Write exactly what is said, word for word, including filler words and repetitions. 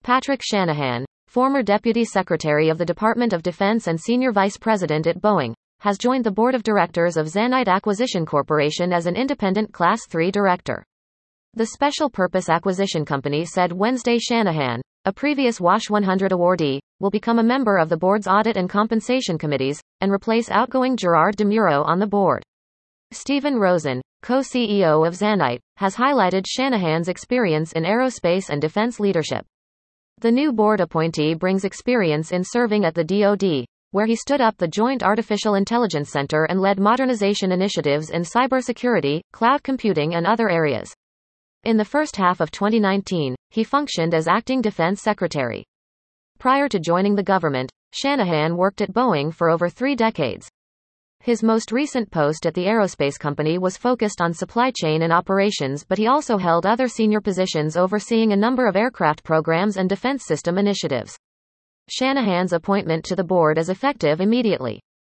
Patrick Shanahan, former Deputy Secretary of the Department of Defense and Senior Vice President at Boeing, has joined the board of directors of Zanite Acquisition Corporation as an independent Class three director. The Special Purpose Acquisition Company said Wednesday Shanahan, a previous WASH one hundred awardee, will become a member of the board's Audit and Compensation Committees, and replace outgoing Gerard DeMuro on the board. Stephen Rosen, co-C E O of Zanite, has highlighted Shanahan's experience in aerospace and defense leadership. The new board appointee brings experience in serving at the D O D, where he stood up the Joint Artificial Intelligence Center and led modernization initiatives in cybersecurity, cloud computing and other areas. In the first half of twenty nineteen, he functioned as acting defense secretary. Prior to joining the government, Shanahan worked at Boeing for over three decades. His most recent post at the aerospace company was focused on supply chain and operations, but he also held other senior positions overseeing a number of aircraft programs and defense system initiatives. Shanahan's appointment to the board is effective immediately.